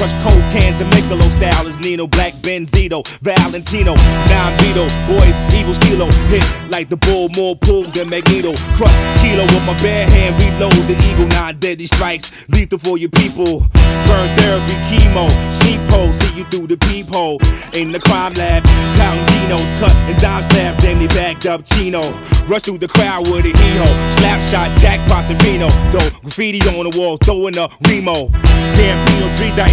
Crush cold cans and Michelob style is Nino, Black Benzito, Valentino, 9 Beetle, boys, evil stilo, hit like the bull, more pull than Magneto. Crush kilo with my bare hand, reload the eagle, 9 deadly strikes, lethal for your people. Burn therapy, chemo, sleep hole, see you through the peephole. In the crime lab, counting dinos, cut and dime slabs, damn they backed up Chino. Rush through the crowd with a hero, slap shot, jackpots and Reno. Though graffiti on the wall, throwing a Remo. Gambino, 3 dice.